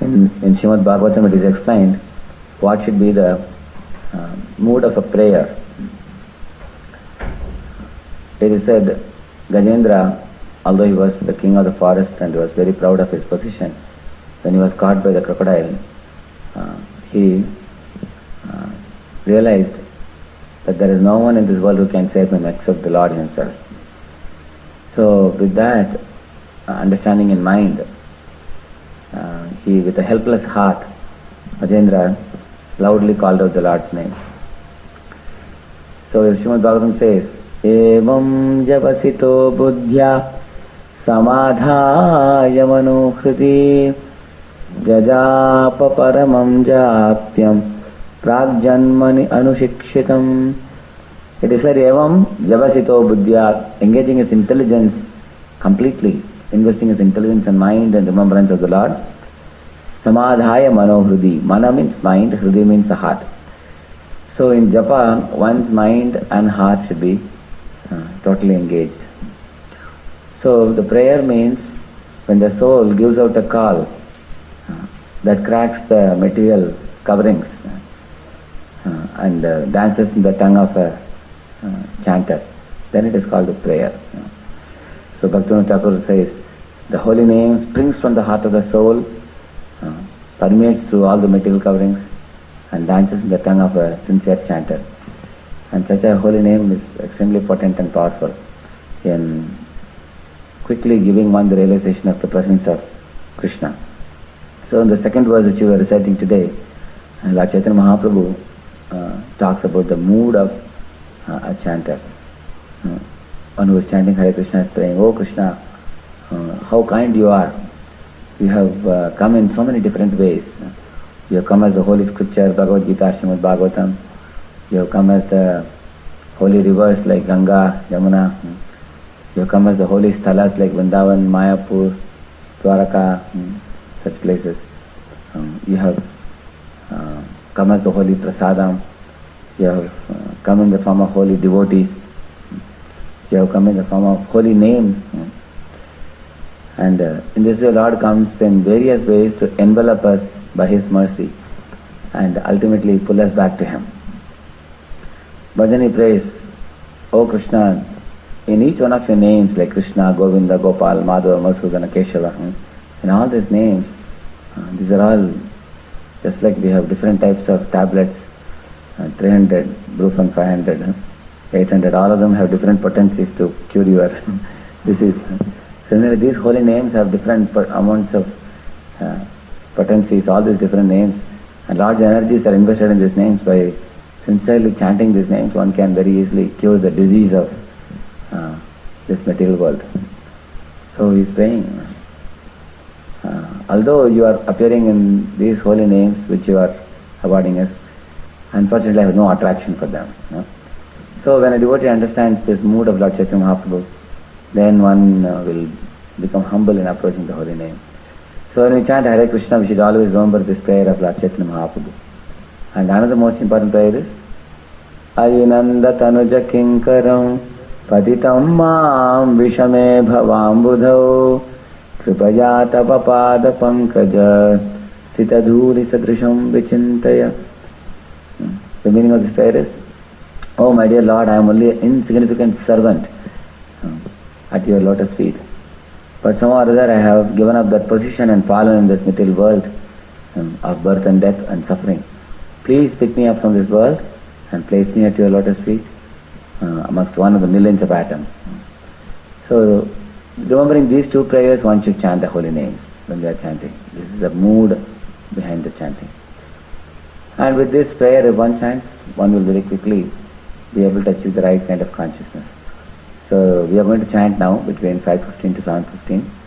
In Srimad Bhagavatam it is explained what should be the mood of a prayer. It is said, Gajendra, although he was the king of the forest and was very proud of his position, when he was caught by the crocodile, he realized that there is no one in this world who can save him except the Lord himself. So with that understanding in mind, he, with a helpless heart, Gajendra loudly called out the Lord's name. So Srimad Bhagavatam says, Evam javasito buddhya samadhaya manohriti jajapa paramam japyam pragjanmani anushikshitam. It is said, Evam javasito buddhya, engaging his intelligence completely, investing his intelligence and mind and remembrance of the Lord. Samadhaya manohridi. Mana means mind, hridi means the heart. So in japa, one's mind and heart should be totally engaged. So the prayer means when the soul gives out a call that cracks the material coverings and dances in the tongue of a chanter, then it is called a prayer. So Bhaktivinoda Thakur says, the holy name springs from the heart of the soul, permeates through all the material coverings and dances in the tongue of a sincere chanter. And such a holy name is extremely potent and powerful in quickly giving one the realization of the presence of Krishna. So in the second verse which we were reciting today, Lord Chaitanya Mahaprabhu talks about the mood of a chanter. One who is chanting Hare Krishna is praying, Oh Krishna, how kind you are. You have come in so many different ways. You have come as the holy scripture, Bhagavad Gita, Srimad Bhagavatam. You have come as the holy rivers like Ganga, Yamuna. You have come as the holy sthalas like Vrindavan, Mayapur, Dwaraka, such places. You have come as the holy prasadam. You have come in the form of holy devotees. You have come in the form of holy name. And in this way Lord comes in various ways to envelop us by His mercy and ultimately pull us back to Him. But then he prays, O Krishna, in each one of your names like Krishna, Govinda, Gopal, Madhava, Madhusudana, Keshava, in all these names, these are all just like we have different types of tablets, 300, Brufen 500, 800, all of them have different potencies to cure your disease. Similarly, these holy names have different amounts of potencies, all these different names, and large energies are invested in these names. By sincerely chanting these names, one can very easily cure the disease of this material world. So he is praying, although you are appearing in these holy names which you are awarding us, unfortunately I have no attraction for them. So when a devotee understands this mood of Lord Chaitanya Mahaprabhu, then one will become humble in approaching the holy name. So when we chant Hare Krishna, we should always remember this prayer of Lord Chaitanya Mahaprabhu. And another most important prayer is Ayinanda Tanuja Kinkaram Patitam Mam Vishame Bhavambudhau Kripaya Tapapada Pankaja Stita Dhuri Sadrisham Vichintaya. The meaning of this prayer is, Oh my dear Lord, I am only an insignificant servant at your lotus feet. But somehow or other I have given up that position and fallen in this material world of birth and death and suffering. Please pick me up from this world and place me at your lotus feet amongst one of the millions of atoms. So, remembering these two prayers, one should chant the holy names when they are chanting. This is the mood behind the chanting. And with this prayer, if one chants, one will very quickly be able to achieve the right kind of consciousness. So, we are going to chant now between 5:15 to 7:15.